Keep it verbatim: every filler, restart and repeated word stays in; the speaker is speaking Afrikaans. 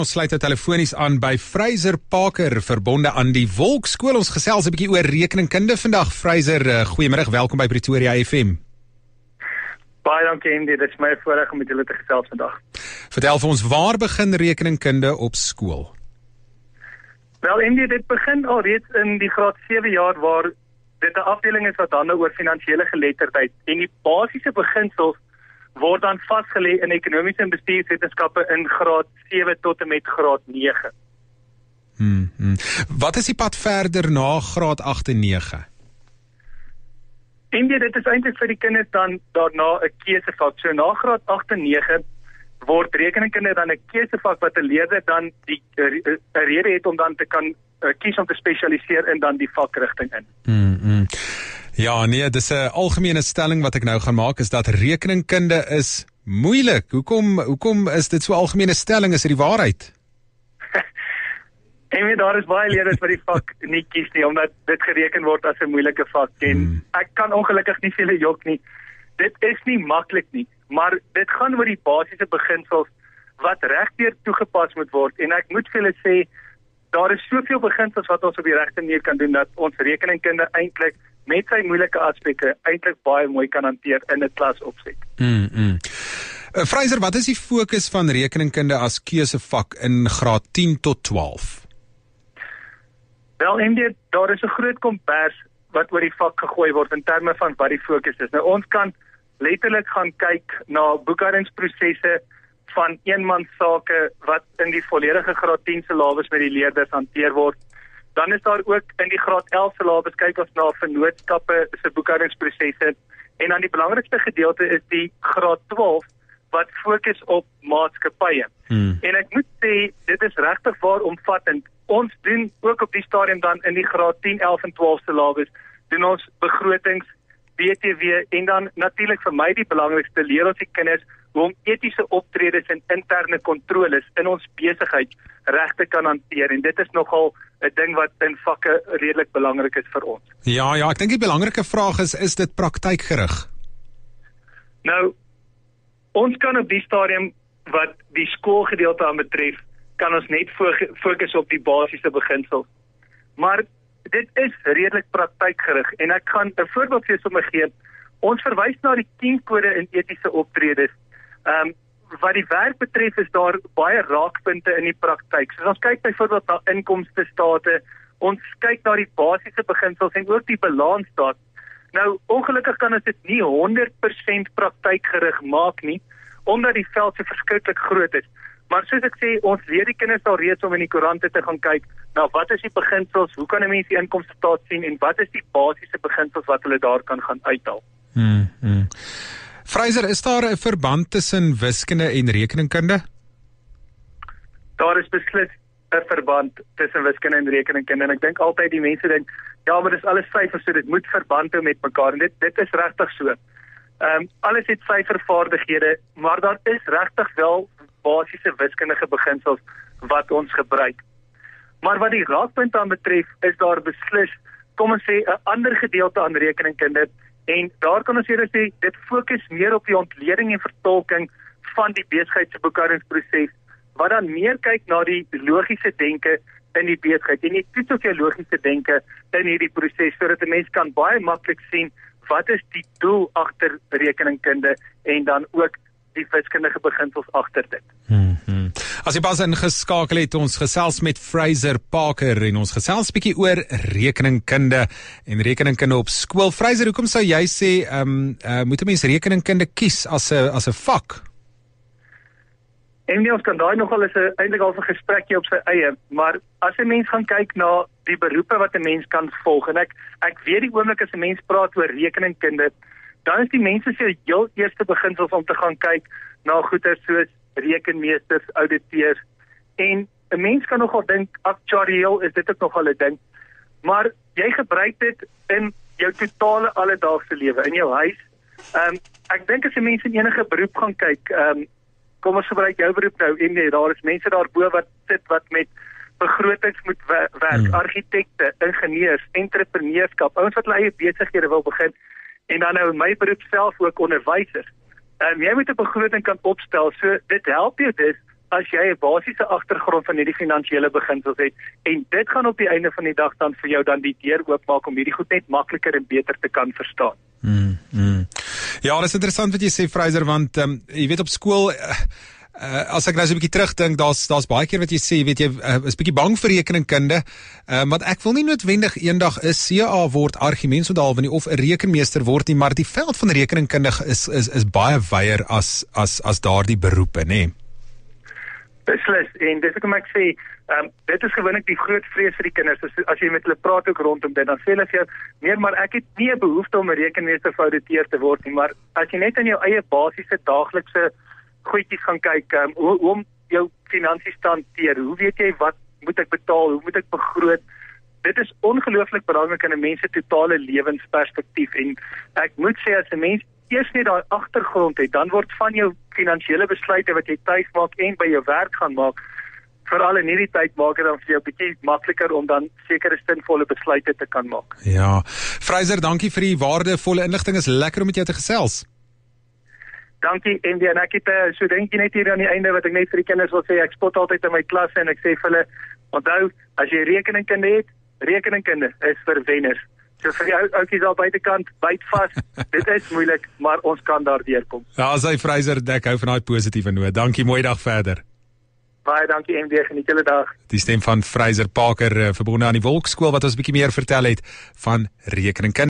Ons sluit telefonies aan by Fraser Parker, verbonde aan die Wolkskool. Ons gesels 'n bietjie oor rekeningkunde vandag. Fraser, uh, goeiemiddag, welkom by Pretoria F M. Baie dankie, Andy. Dit is my voorreg om met julle te gesels vandag. Vertel vir ons, waar begin rekeningkunde op skool? Wel, Andy, dit begin al reeds in die graad sewe jaar waar dit 'n afdeling is wat handel oor finansiële geletterdheid en die basiese beginsels word dan vasgelê in ekonomiese en bestuurswetenskappe in graad sewe tot en met graad nege. Hmm, hmm. Wat is die pad verder na graad agt en nege? En dit is eintlik vir die kinders dan daarna 'n keusevak. So na graad agt en nege word rekeningkunde dan 'n keusevak wat 'n leerder dan die 'n rede het om dan te kan uh, kies om te spesialiseer in dan die vakrigting in. Hmm, hmm. Ja, nee, dis 'n algemene stelling wat ek nou gaan maak, is dat rekeningkunde is moeilik. Hoekom hoekom is dit so 'n algemene stelling? Is dit die waarheid? En weet, daar is baie leerders wat die vak nie kies nie, omdat dit gereken word as 'n moeilike vak. En hmm. ek kan ongelukkig nie vir julle jok nie. Dit is nie maklik nie, maar dit gaan oor die basiese beginsels wat regdeur toegepas moet word. En ek moet vir julle sê, daar is soveel beginsels wat ons op die regte manier kan doen, dat ons rekeningkunde eintlik met sy moeilike aspekte eintlik baie mooi kan hanteer in 'n klas opset. Mm, mm. Uh, Fraser, wat is die fokus van rekeningkunde as keusevak in graad tien tot twaalf? Wel, en dit, daar is 'n groot kombers wat oor die vak gegooi word in terme van wat die fokus is. Nou, ons kan letterlik gaan kyk na boekhoudingsprosesse van eenmansake wat in die volledige graad tien syllabus met die leerders hanteer word. Dan is daar ook in die graad elf syllabus kyk ons na vennootskappe se boekhoudingsprosesse, en dan die belangrikste gedeelte is die graad twaalf wat fokus op maatskappye. Hmm. En ek moet sê, dit is regtig waaromvattend. Ons doen ook op die stadium dan in die graad tien, elf en twaalf syllabus doen ons begrotings, B T W, en dan natuurlik vir my die belangrikste, leer ons die kinders hoe om etiese optredes en interne kontroles in ons besigheid reg te kan hanteer. En dit is nogal 'n ding wat in vakke redelik belangrik is vir ons. Ja, ja, ek dink die belangrike vraag is, is dit praktykgerig? Nou, ons kan op die stadium wat die skoolgedeelte aan betref, kan ons net fokus op die basiese beginsels. Maar dit is redelik praktykgerig, en ek gaan 'n voorbeeld vir julle sommer gee. Ons verwys na die tien kode in etiese optredes. Ehm um, wat die werk betref is daar baie raakpunte in die praktyk. So ons kyk byvoorbeeld na inkomstestate, ons kyk na die basiese beginsels en ook die balansstaat. Nou, ongelukkig kan ons dit nie honderd persent praktykgerig maak nie, omdat die veld so verskriklik groot is. Maar soos ek sê, ons leer die kinders al reeds om in die koerante te gaan kyk, nou wat is die beginsels, hoe kan 'n mens die inkomstestaat sien, en wat is die basiese beginsels wat hulle daar kan gaan uithaal. Hmm, hmm. Fraser, is daar 'n verband tussen wiskunde en rekeningkunde? Daar is beslis 'n verband tussen wiskunde en rekeningkunde, en ek dink altyd die mense dink, ja, maar dis alles syfers, so dit moet verband hou met mekaar, en dit, dit is regtig so. Um, alles het syfervaardighede, maar daar is regtig wel basiese wiskundige beginsels wat ons gebruik. Maar wat die raakpunt aan betref, is daar beslis, kom ons sê, 'n ander gedeelte aan rekeningkunde, en daar kan ons sê, dit fokus meer op die ontleding en vertolking van die besigheid se boekhoudingsproses, wat dan meer kyk na die logiese denke in die besigheid, en jy toets op jou logiese denke in hierdie proses, sodat 'n mens kan baie maklik sien, wat is die doel agter rekeningkunde, en dan ook die wiskundige beginsels agter dit. Hmm, hmm. As jy pas ingeskakel het, ons gesels met Fraser Parker, en ons gesels bietjie oor rekeningkunde en rekeningkunde op skool. Fraser, hoekom sou jy sê, um, uh, moet 'n mens rekeningkunde kies as 'n as 'n vak? En nee, ons kan daai nogal as 'n eintlik al 'n gesprekkie op sy eie, maar as 'n mens gaan kyk na die beroepe wat 'n mens kan volg, en ek ek weet die oomblik as 'n mens praat oor rekeningkunde, dan is die mense se heel eerste beginsels om te gaan kyk na goeie soos rekenmeesters, auditeurs, en 'n mens kan nogal dink, aktuarieel is dit ook nogal 'n ding, maar jy gebruik dit in jou totale alledaagse lewe, in jou huis. Um, ek dink as 'n mens in enige beroep gaan kyk, um, kom ons gebruik jou beroep nou, en nee, daar is mense daarbo wat sit wat met begrotings moet werk, hmm. argitekte, ingenieurs, entrepreneurskap, ouens wat hulle eie besighede wil begin, en dan nou in my beroep self ook onderwysers. Um, jy moet 'n begroting kan opstel, so dit help jou dus as jy 'n basiese agtergrond van hierdie finansiële beginsels het, en dit gaan op die einde van die dag dan vir jou dan die deur oopmaak om hierdie goed net makliker en beter te kan verstaan. Mm, mm. Ja, dit is interessant wat jy sê, Fraser, want um, jy weet op skool, uh, uh, as ek nou so 'n bietjie terugdink, daar's daar's baie keer wat jy sê, jy weet jy uh, is bietjie bang vir rekeningkunde, uh, want ek wil nie noodwendig eendag 'n C A word, argumentsonderhalwe nie, of 'n rekenmeester word nie, maar die veld van rekeningkundige is is is baie wyer as as as daardie beroepe, nê? Nee? Beslis, en dis hoekom ek sê, um, dit is gewoonlik die groot vrees vir die kinders, as, as jy met hulle praat ook rondom dit, dan sê hulle vir jou, nee, maar ek het nie 'n behoefte om 'n rekenmeester of ouditeur te word nie, maar as jy net in jou eie basiese daaglikse goedjies gaan kyk, um, hoe, hoe om jou finansies te hanteer, hoe weet jy wat moet ek betaal, hoe moet ek begroot, dit is ongelooflik belangrik in 'n mens se totale lewensperspektief, en ek moet sê, as 'n mens eers net daai agtergrond het, dan word van jou finansiële besluite wat jy tuis maak en by jou werk gaan maak, veral in hierdie tyd maak dit dan vir jou bietjie makliker om dan sekere sinvolle besluite te kan maak. Ja, Fraser, dankie vir die waardevolle inligting, is lekker om met jou te gesels. Dankie, en die, en ek het uh, so dink jy net hier aan die einde wat ek net vir die kinders wil sê, ek spot altyd in my klasse en ek sê vir hulle, onthou, as jy rekeningkunde het, rekeningkunde is vir wenners. So vir die ou ouetjies daar buitekant, byt vas, dit is moeilik, maar ons kan daar deurkom. Ja, sy Fraser, ek hou van daai positiewe noot. Dankie, mooi dag verder. Baie dankie M D, geniet julle dag. Die stem van Fraser Parker, verbonde aan die Wolkskool, wat ons 'n bietjie meer vertel het van rekeningkunde.